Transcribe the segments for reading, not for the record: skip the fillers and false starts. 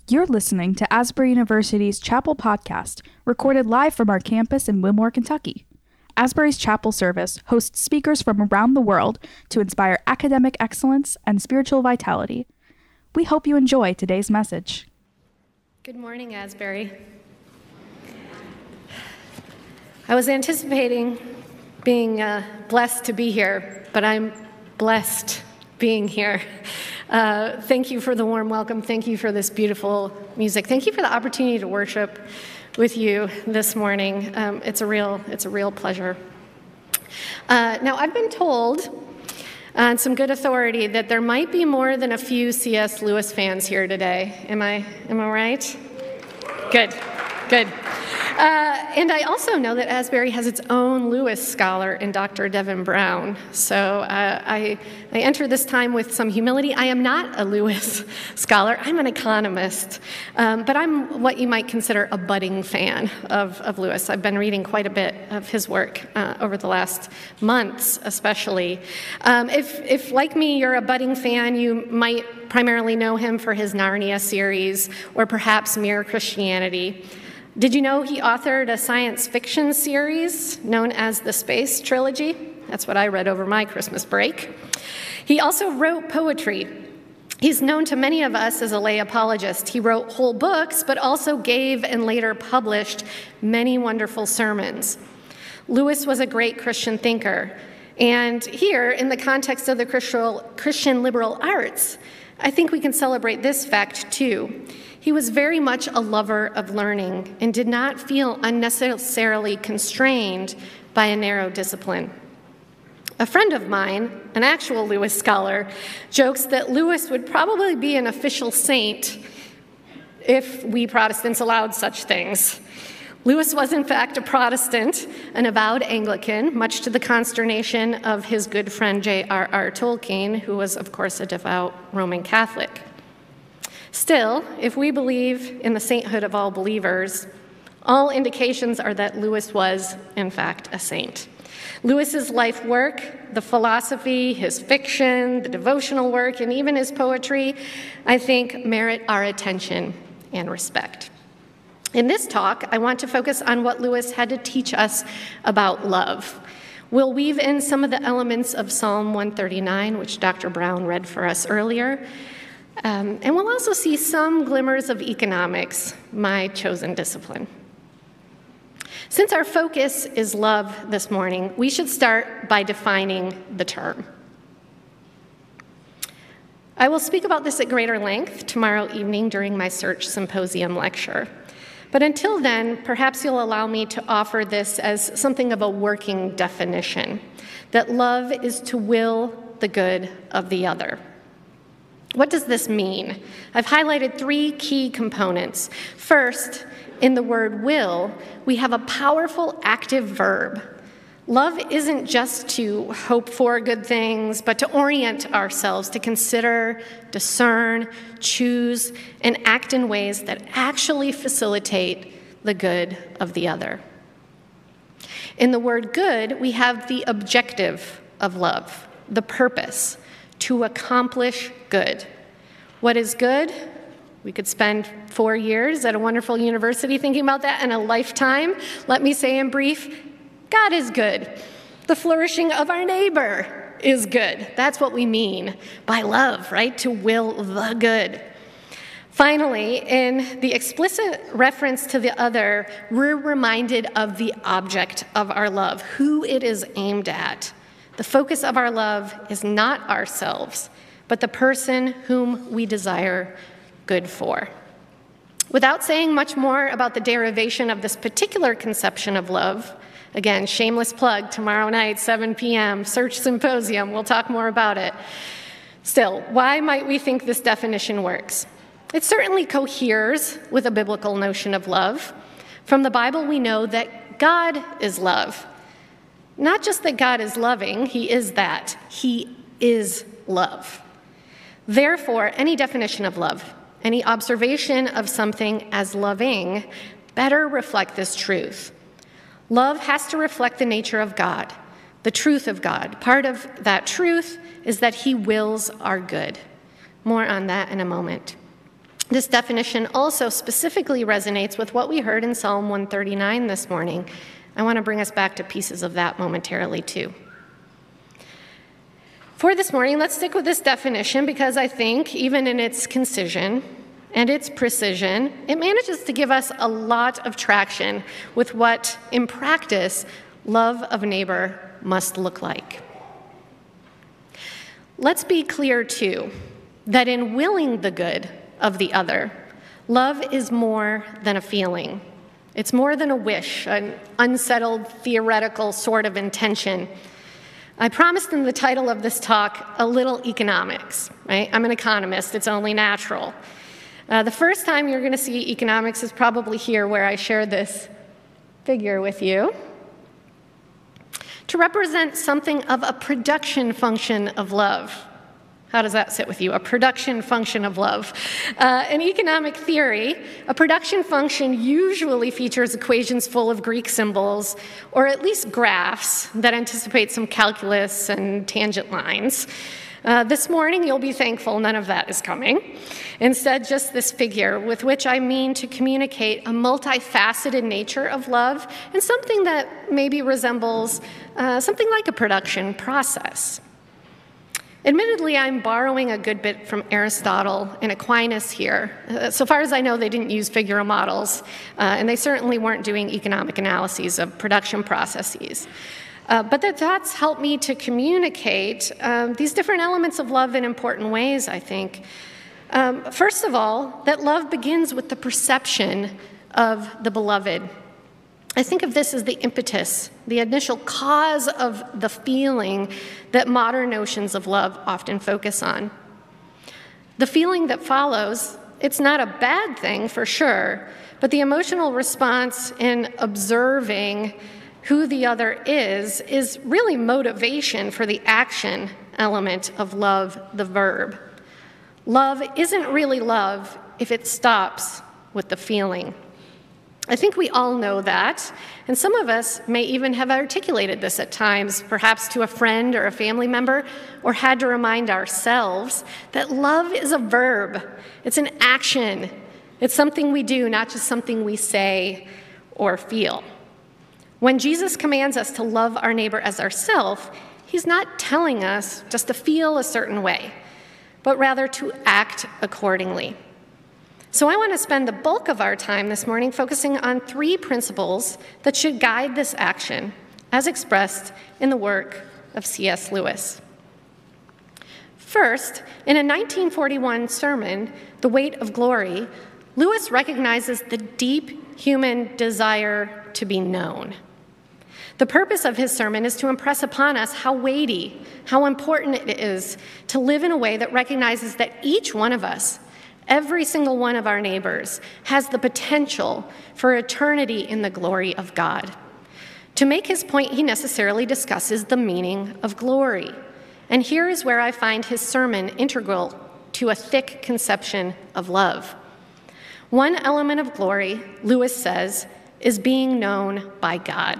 You're listening to Asbury University's Chapel Podcast, recorded live from our campus in Wilmore, Kentucky. Asbury's Chapel service hosts speakers from around the world to inspire academic excellence and spiritual vitality. We hope you enjoy today's message. Good morning, Asbury. I was anticipating being blessed to be here, but I'm blessed being here. Thank you for the warm welcome. Thank you for this beautiful music. Thank you for the opportunity to worship with you this morning. It's a real pleasure. Now, I've been told on some good authority that there might be more than a few C.S. Lewis fans here today. Am I right? Good. And I also know that Asbury has its own Lewis scholar in Dr. Devin Brown. So I enter this time with some humility. I am not a Lewis scholar. I'm an economist. But I'm what you might consider a budding fan of Lewis. I've been reading quite a bit of his work over the last months, especially. If, like me, you're a budding fan, you might primarily know him for his Narnia series or perhaps Mere Christianity. Did you know he authored a science fiction series known as the Space Trilogy? That's what I read over my Christmas break. He also wrote poetry. He's known to many of us as a lay apologist. He wrote whole books, but also gave and later published many wonderful sermons. Lewis was a great Christian thinker. And here, in the context of the Christian liberal arts, I think we can celebrate this fact too. He was very much a lover of learning and did not feel unnecessarily constrained by a narrow discipline. A friend of mine, an actual Lewis scholar, jokes that Lewis would probably be an official saint if we Protestants allowed such things. Lewis was, in fact, a Protestant, an avowed Anglican, much to the consternation of his good friend J.R.R. Tolkien, who was, of course, a devout Roman Catholic. Still, if we believe in the sainthood of all believers, all indications are that Lewis was, in fact, a saint. Lewis's life work, the philosophy, his fiction, the devotional work, and even his poetry, I think, merit our attention and respect. In this talk, I want to focus on what Lewis had to teach us about love. We'll weave in some of the elements of Psalm 139, which Dr. Brown read for us earlier, and we'll also see some glimmers of economics, my chosen discipline. Since our focus is love this morning, we should start by defining the term. I will speak about this at greater length tomorrow evening during my Search Symposium lecture. But until then, perhaps you'll allow me to offer this as something of a working definition, that love is to will the good of the other. What does this mean? I've highlighted three key components. First, in the word will, we have a powerful active verb. Love isn't just to hope for good things, but to orient ourselves, to consider, discern, choose, and act in ways that actually facilitate the good of the other. In the word good, we have the objective of love, the purpose, to accomplish good. What is good? We could spend 4 years at a wonderful university thinking about that and a lifetime. Let me say in brief, God is good. The flourishing of our neighbor is good. That's what we mean by love, right? To will the good. Finally, in the explicit reference to the other, we're reminded of the object of our love, who it is aimed at. The focus of our love is not ourselves, but the person whom we desire good for. Without saying much more about the derivation of this particular conception of love, again, shameless plug, tomorrow night, 7 p.m., Search Symposium, we'll talk more about it. Still, why might we think this definition works? It certainly coheres with a biblical notion of love. From the Bible, we know that God is love. Not just that God is loving, he is that. He is love. Therefore, any definition of love, any observation of something as loving, better reflect this truth. Love has to reflect the nature of God, the truth of God. Part of that truth is that he wills our good. More on that in a moment. This definition also specifically resonates with what we heard in Psalm 139 this morning. I want to bring us back to pieces of that momentarily, too. For this morning, let's stick with this definition because I think, even in its concision and its precision, it manages to give us a lot of traction with what, in practice, love of neighbor must look like. Let's be clear, too, that in willing the good of the other, love is more than a feeling. It's more than a wish, an unsettled, theoretical sort of intention. I promised in the title of this talk a little economics, right? I'm an economist, it's only natural. The first time you're going to see economics is probably here where I share this figure with you to represent something of a production function of love. How does that sit with you? A production function of love. In economic theory, a production function usually features equations full of Greek symbols, or at least graphs that anticipate some calculus and tangent lines. This morning, you'll be thankful none of that is coming. Instead, just this figure, with which I mean to communicate a multifaceted nature of love and something that maybe resembles something like a production process. Admittedly, I'm borrowing a good bit from Aristotle and Aquinas here. So far as I know, they didn't use figural models, and they certainly weren't doing economic analyses of production processes. But their thoughts help me to communicate these different elements of love in important ways, I think. First of all, that love begins with the perception of the beloved. I think of this as the impetus, the initial cause of the feeling that modern notions of love often focus on. The feeling that follows, it's not a bad thing for sure, but the emotional response in observing who the other is really motivation for the action element of love, the verb. Love isn't really love if it stops with the feeling. I think we all know that, and some of us may even have articulated this at times, perhaps to a friend or a family member, or had to remind ourselves that love is a verb. It's an action. It's something we do, not just something we say or feel. When Jesus commands us to love our neighbor as ourselves, he's not telling us just to feel a certain way, but rather to act accordingly. So I want to spend the bulk of our time this morning focusing on 3 principles that should guide this action, as expressed in the work of C.S. Lewis. First, in a 1941 sermon, The Weight of Glory, Lewis recognizes the deep human desire to be known. The purpose of his sermon is to impress upon us how weighty, how important it is to live in a way that recognizes that each one of us, every single one of our neighbors, has the potential for eternity in the glory of God. To make his point, he necessarily discusses the meaning of glory. And here is where I find his sermon integral to a thick conception of love. One element of glory, Lewis says, is being known by God.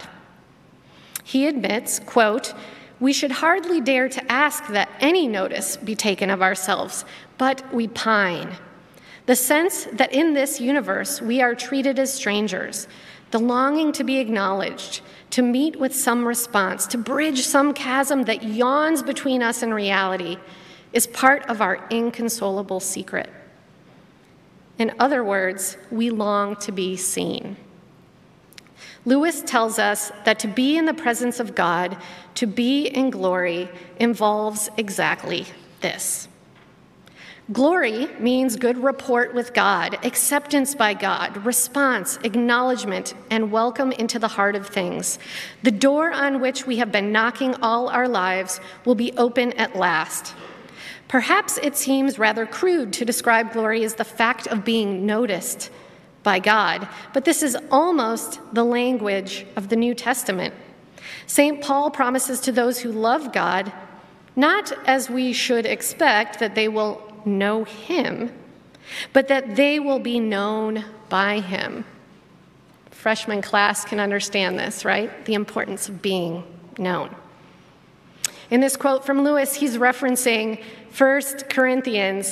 He admits, quote, "We should hardly dare to ask that any notice be taken of ourselves, but we pine. The sense that in this universe we are treated as strangers, the longing to be acknowledged, to meet with some response, to bridge some chasm that yawns between us and reality, is part of our inconsolable secret. In other words, we long to be seen." Lewis tells us that to be in the presence of God, to be in glory, involves exactly this. Glory means good rapport with God, acceptance by God, response, acknowledgement, and welcome into the heart of things. The door on which we have been knocking all our lives will be open at last. Perhaps it seems rather crude to describe glory as the fact of being noticed by God, but this is almost the language of the New Testament. St. Paul promises to those who love God, not as we should expect that they will know him, but that they will be known by him. Freshman class can understand this, right? The importance of being known. In this quote from Lewis, he's referencing 1 Corinthians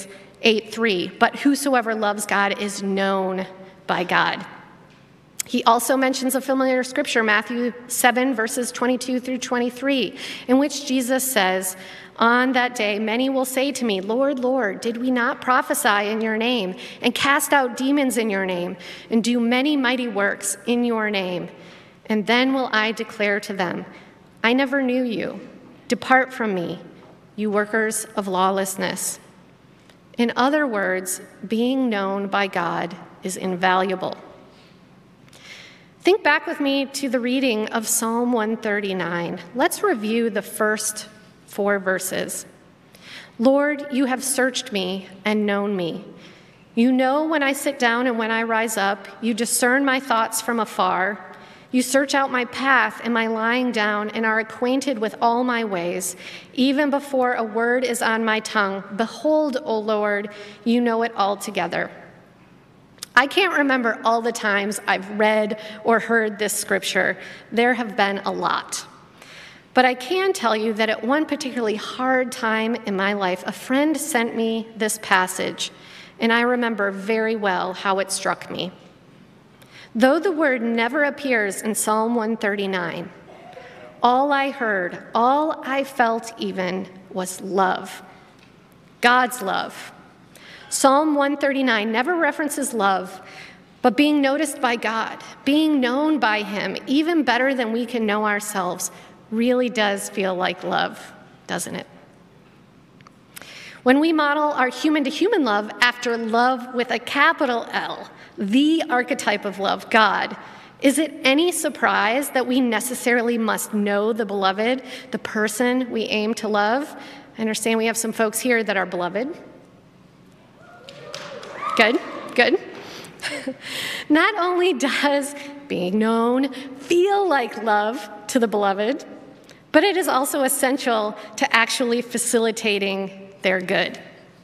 8:3, but whosoever loves God is known by God. He also mentions a familiar scripture, Matthew 7, verses 22 through 23, in which Jesus says, "On that day, many will say to me, 'Lord, Lord, did we not prophesy in your name and cast out demons in your name and do many mighty works in your name?' And then will I declare to them, 'I never knew you. Depart from me, you workers of lawlessness.'" In other words, being known by God is invaluable. Think back with me to the reading of Psalm 139. Let's review the first 4 verses. "Lord, you have searched me and known me. You know when I sit down and when I rise up. You discern my thoughts from afar. You search out my path and my lying down and are acquainted with all my ways. Even before a word is on my tongue, behold, O Lord, you know it altogether." I can't remember all the times I've read or heard this scripture. There have been a lot. But I can tell you that at one particularly hard time in my life, a friend sent me this passage, and I remember very well how it struck me. Though the word never appears in Psalm 139, all I heard, all I felt even, was love. God's love. Psalm 139 never references love, but being noticed by God, being known by Him, even better than we can know ourselves, really does feel like love, doesn't it? When we model our human-to-human love after love with a capital L, the archetype of love, God, is it any surprise that we necessarily must know the beloved, the person we aim to love? I understand we have some folks here that are beloved. Good. Not only does being known feel like love to the beloved, but it is also essential to actually facilitating their good.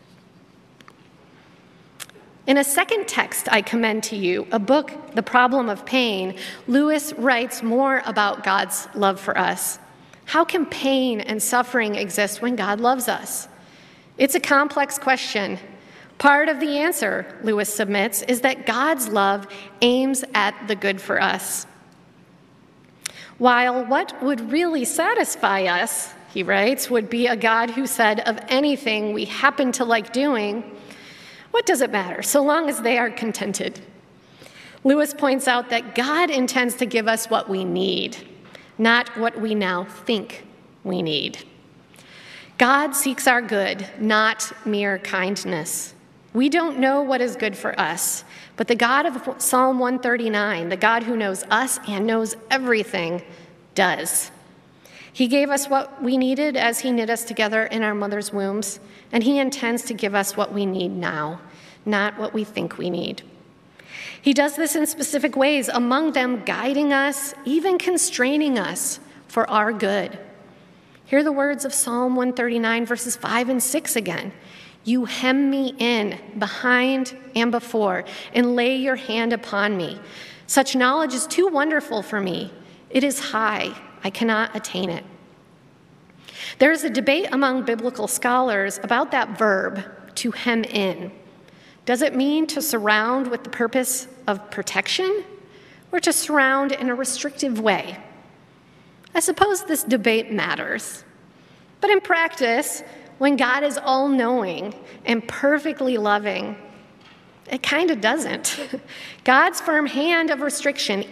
In a second text I commend to you, a book, The Problem of Pain, Lewis writes more about God's love for us. How can pain and suffering exist when God loves us? It's a complex question. Part of the answer, Lewis submits, is that God's love aims at the good for us. While what would really satisfy us, he writes, would be a God who said of anything we happen to like doing, what does it matter, so long as they are contented? Lewis points out that God intends to give us what we need, not what we now think we need. God seeks our good, not mere kindness. We don't know what is good for us, but the God of Psalm 139, the God who knows us and knows everything, does. He gave us what we needed as He knit us together in our mother's wombs, and He intends to give us what we need now, not what we think we need. He does this in specific ways, among them guiding us, even constraining us for our good. Hear the words of Psalm 139, verses 5 and 6 again. "You hem me in, behind and before, and lay your hand upon me. Such knowledge is too wonderful for me. It is high. I cannot attain it." There is a debate among biblical scholars about that verb, to hem in. Does it mean to surround with the purpose of protection, or to surround in a restrictive way? I suppose this debate matters. But in practice, when God is all-knowing and perfectly loving, it kind of doesn't. God's firm hand of restriction,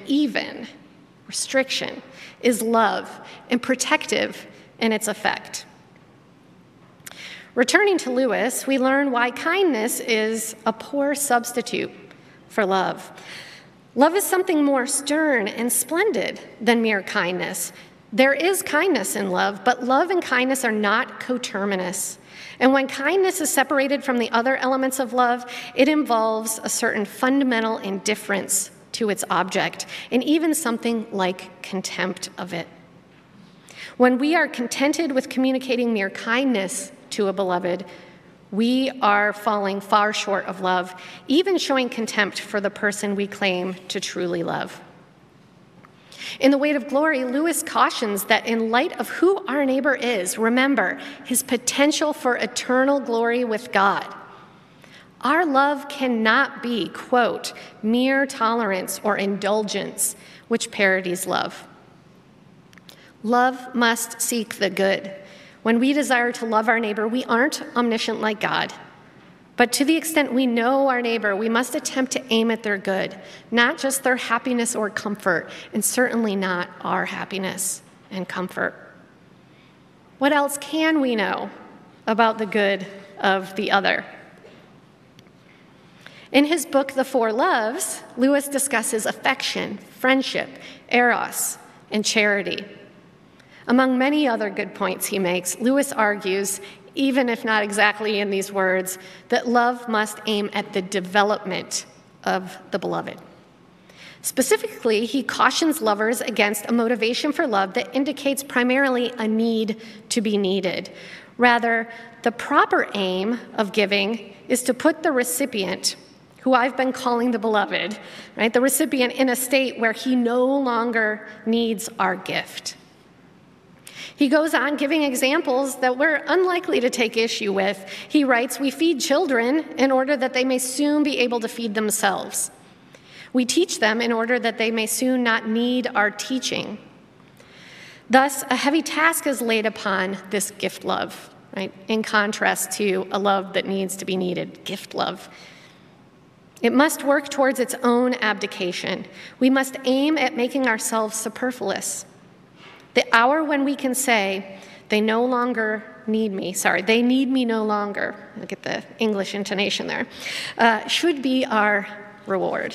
is love and protective in its effect. Returning to Lewis, we learn why kindness is a poor substitute for love. Love is something more stern and splendid than mere kindness. There is kindness in love, but love and kindness are not coterminous. And when kindness is separated from the other elements of love, it involves a certain fundamental indifference to its object, and even something like contempt of it. When we are contented with communicating mere kindness to a beloved, we are falling far short of love, even showing contempt for the person we claim to truly love. In The Weight of Glory, Lewis cautions that in light of who our neighbor is, remember his potential for eternal glory with God, Our love cannot be, quote, mere tolerance or indulgence, which parodies love. Love must seek the good. When we desire to love our neighbor, we aren't omniscient like God. But to the extent we know our neighbor, we must attempt to aim at their good, not just their happiness or comfort, and certainly not our happiness and comfort. What else can we know about the good of the other? In his book, The Four Loves, Lewis discusses affection, friendship, eros, and charity. Among many other good points he makes, Lewis argues, even if not exactly in these words, that love must aim at the development of the beloved. Specifically, he cautions lovers against a motivation for love that indicates primarily a need to be needed. Rather, the proper aim of giving is to put the recipient, who I've been calling the beloved, right, the recipient in a state where he no longer needs our gift. He goes on giving examples that we're unlikely to take issue with. He writes, "We feed children in order that they may soon be able to feed themselves. We teach them in order that they may soon not need our teaching. Thus, a heavy task is laid upon this gift love," right? In contrast to a love that needs to be needed, gift love. It must work towards its own abdication. We must aim at making ourselves superfluous. The hour when we can say, they need me no longer, look at the English intonation there, should be our reward.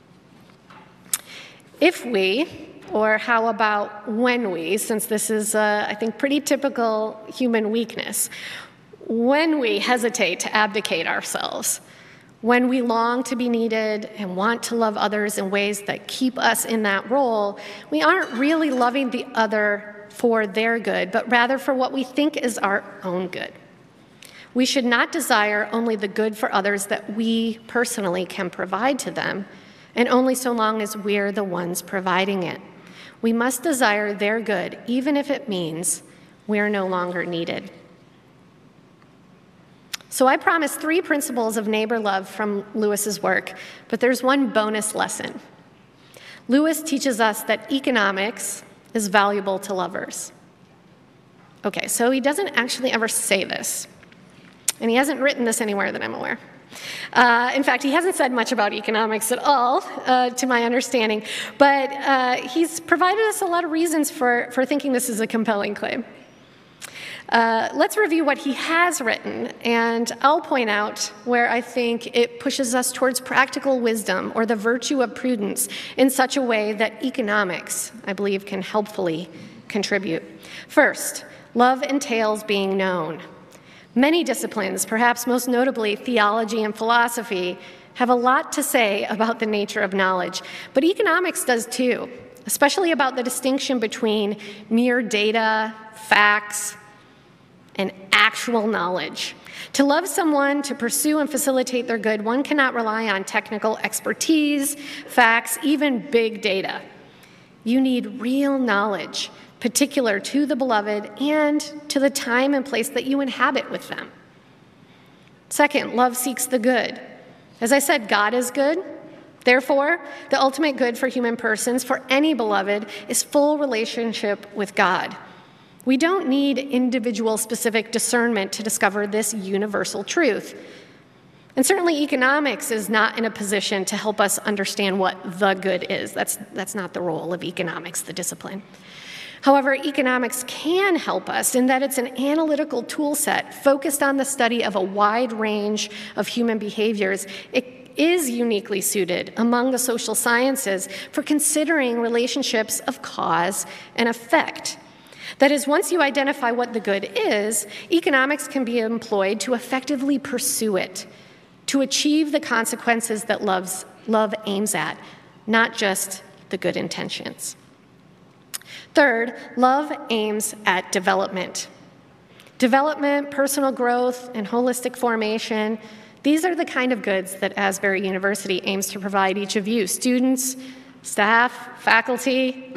If we, or how about when we, since this is, I think, pretty typical human weakness, when we hesitate to abdicate ourselves, when we long to be needed and want to love others in ways that keep us in that role, we aren't really loving the other for their good, but rather for what we think is our own good. We should not desire only the good for others that we personally can provide to them, and only so long as we're the ones providing it. We must desire their good, even if it means we're no longer needed. So I promised 3 principles of neighbor love from Lewis's work, but there's one bonus lesson. Lewis teaches us that economics is valuable to lovers. Okay, so he doesn't actually ever say this, and he hasn't written this anywhere that I'm aware. In fact, he hasn't said much about economics at all, to my understanding, but he's provided us a lot of reasons for thinking this is a compelling claim. Let's review what he has written, and I'll point out where I think it pushes us towards practical wisdom or the virtue of prudence in such a way that economics, I believe, can helpfully contribute. First, love entails being known. Many disciplines, perhaps most notably theology and philosophy, have a lot to say about the nature of knowledge, but economics does too, especially about the distinction between mere data, facts, and actual knowledge. To love someone, to pursue and facilitate their good, one cannot rely on technical expertise, facts, even big data. You need real knowledge, particular to the beloved and to the time and place that you inhabit with them. Second, love seeks the good. As I said, God is good. Therefore, the ultimate good for human persons, for any beloved, is full relationship with God. We don't need individual specific discernment to discover this universal truth. And certainly economics is not in a position to help us understand what the good is. That's not the role of economics, the discipline. However, economics can help us in that it's an analytical tool set focused on the study of a wide range of human behaviors. It is uniquely suited among the social sciences for considering relationships of cause and effect. That is, once you identify what the good is, economics can be employed to effectively pursue it, to achieve the consequences that love aims at, not just the good intentions. Third, love aims at development. Development, personal growth, and holistic formation, these are the kind of goods that Asbury University aims to provide each of you, students, staff, faculty.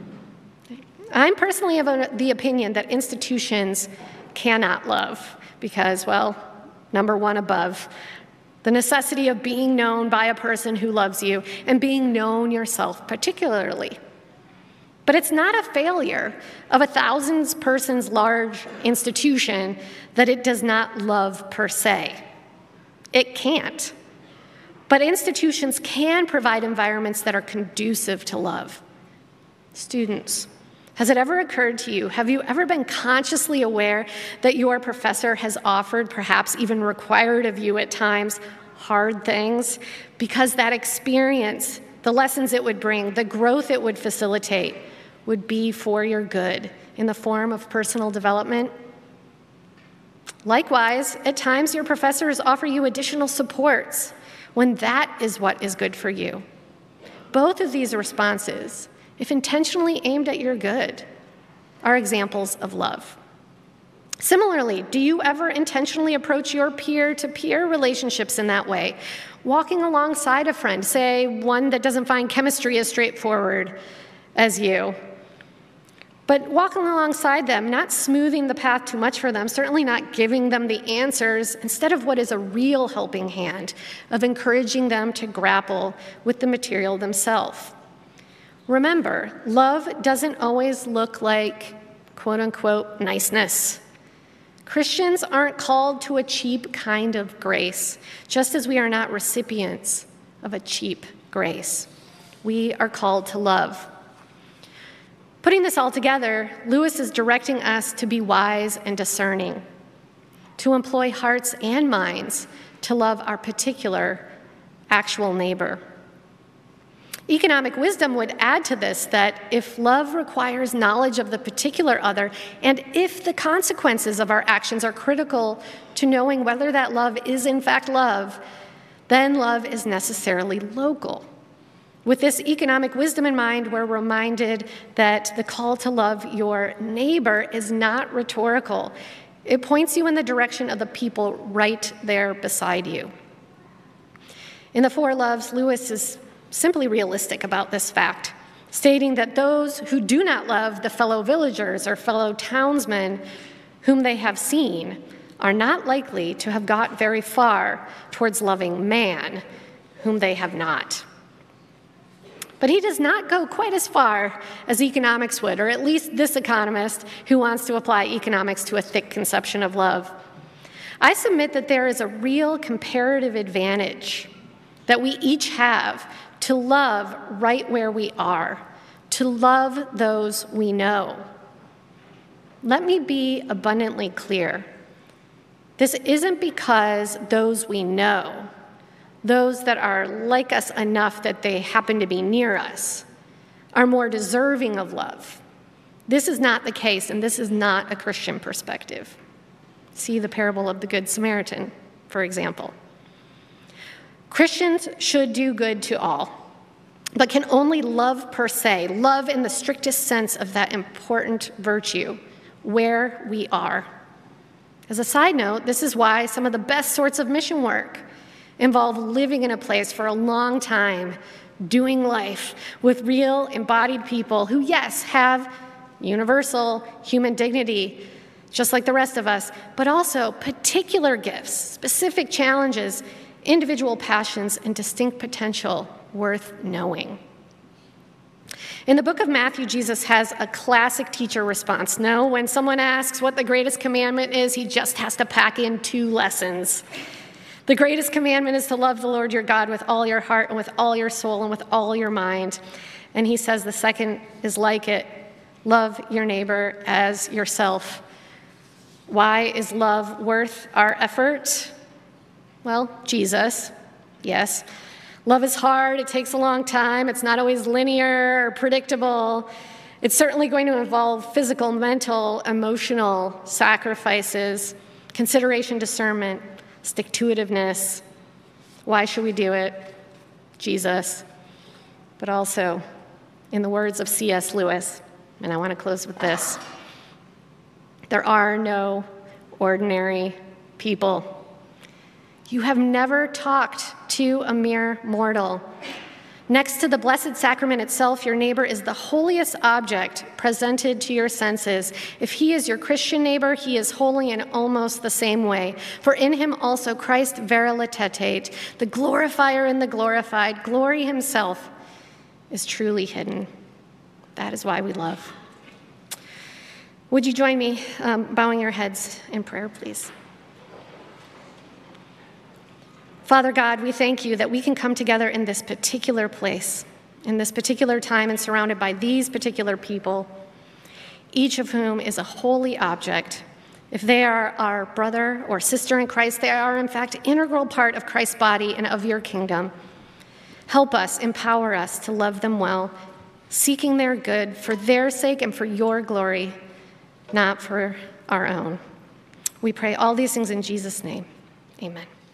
I'm personally of the opinion that institutions cannot love because, well, number one above, the necessity of being known by a person who loves you and being known yourself particularly. But it's not a failure of a 1,000-person large institution that it does not love per se. It can't. But institutions can provide environments that are conducive to love. Students, has it ever occurred to you, have you ever been consciously aware that your professor has offered, perhaps even required of you at times, hard things? Because that experience, the lessons it would bring, the growth it would facilitate, would be for your good in the form of personal development. Likewise, at times your professors offer you additional supports when that is what is good for you. Both of these responses, if intentionally aimed at your good, are examples of love. Similarly, do you ever intentionally approach your peer-to-peer relationships in that way? Walking alongside a friend, say one that doesn't find chemistry as straightforward as you, but walking alongside them, not smoothing the path too much for them, certainly not giving them the answers, instead of what is a real helping hand of encouraging them to grapple with the material themselves. Remember, love doesn't always look like quote-unquote niceness. Christians aren't called to a cheap kind of grace, just as we are not recipients of a cheap grace. We are called to love. Putting this all together, Lewis is directing us to be wise and discerning, to employ hearts and minds to love our particular actual neighbor. Economic wisdom would add to this that if love requires knowledge of the particular other, and if the consequences of our actions are critical to knowing whether that love is in fact love, then love is necessarily local. With this economic wisdom in mind, we're reminded that the call to love your neighbor is not rhetorical. It points you in the direction of the people right there beside you. In the Four Loves, Lewis is simply realistic about this fact, stating that those who do not love the fellow villagers or fellow townsmen whom they have seen are not likely to have got very far towards loving man, whom they have not. But he does not go quite as far as economics would, or at least this economist who wants to apply economics to a thick conception of love. I submit that there is a real comparative advantage that we each have to love right where we are, to love those we know. Let me be abundantly clear. This isn't because those we know, those that are like us enough that they happen to be near us, are more deserving of love. This is not the case, and this is not a Christian perspective. See the parable of the Good Samaritan, for example. Christians should do good to all, but can only love per se, love in the strictest sense of that important virtue, where we are. As a side note, this is why some of the best sorts of mission work involve living in a place for a long time, doing life with real embodied people who, yes, have universal human dignity, just like the rest of us, but also particular gifts, specific challenges, individual passions, and distinct potential worth knowing. In the book of Matthew, Jesus has a classic teacher response. No, when someone asks what the greatest commandment is, he just has to pack in 2 lessons. The greatest commandment is to love the Lord your God with all your heart and with all your soul and with all your mind. And he says the second is like it. Love your neighbor as yourself. Why is love worth our effort? Well, Jesus, yes. Love is hard. It takes a long time. It's not always linear or predictable. It's certainly going to involve physical, mental, emotional sacrifices, consideration, discernment, stick-to-itiveness. Why should we do it? Jesus. But also, in the words of C.S. Lewis, and I want to close with this, there are no ordinary people. You have never talked to a mere mortal, Next to the Blessed Sacrament itself, your neighbor is the holiest object presented to your senses. If he is your Christian neighbor, he is holy in almost the same way. For in him also Christ veritatate, the glorifier in the glorified, glory himself, is truly hidden. That is why we love. Would you join me bowing your heads in prayer, please? Father God, we thank you that we can come together in this particular place, in this particular time, and surrounded by these particular people, each of whom is a holy object. If they are our brother or sister in Christ, they are in fact an integral part of Christ's body and of your kingdom. Help us, empower us to love them well, seeking their good for their sake and for your glory, not for our own. We pray all these things in Jesus' name. Amen.